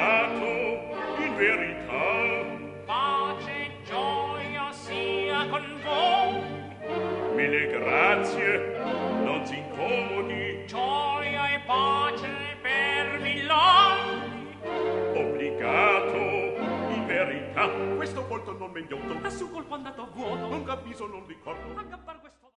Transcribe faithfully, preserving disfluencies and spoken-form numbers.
obbligato, in verità. Pace e gioia sia con voi. Mille grazie, non si incomodi. Gioia e pace per Villani. Obbligato, in verità. Questo volto non me gliotto. A su colpo andato a vuoto. Non capisco, non ricordo. Aggappar questo